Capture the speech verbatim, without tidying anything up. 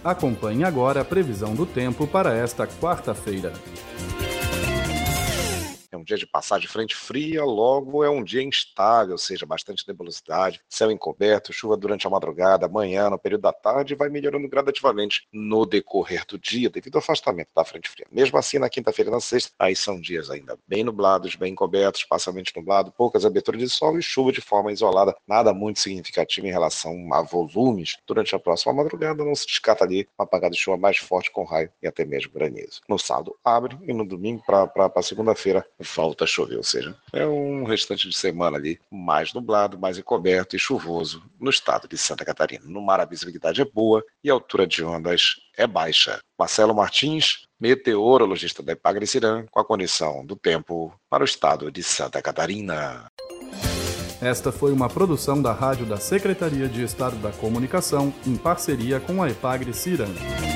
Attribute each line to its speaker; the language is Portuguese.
Speaker 1: Acompanhe agora a previsão do tempo para esta quarta-feira.
Speaker 2: É um dia de passagem de frente fria, logo é um dia instável, ou seja, bastante nebulosidade, céu encoberto, chuva durante a madrugada, amanhã, no período da tarde, vai melhorando gradativamente no decorrer do dia, devido ao afastamento da frente fria. Mesmo assim, na quinta-feira e na sexta, aí são dias ainda bem nublados, bem encobertos, parcialmente nublado, poucas aberturas de sol e chuva de forma isolada, nada muito significativo em relação a volumes. Durante a próxima madrugada, não se descarta ali uma apagada de chuva mais forte com raio e até mesmo granizo. No sábado abre e no domingo para segunda-feira volta a chover, ou seja, é um restante de semana ali mais nublado, mais encoberto e chuvoso no estado de Santa Catarina. No mar a visibilidade é boa e a altura de ondas é baixa. Marcelo Martins, meteorologista da Epagre-Cirã, com a condição do tempo para o estado de Santa Catarina.
Speaker 1: Esta foi uma produção da Rádio da Secretaria de Estado da Comunicação em parceria com a Epagre-Cirã.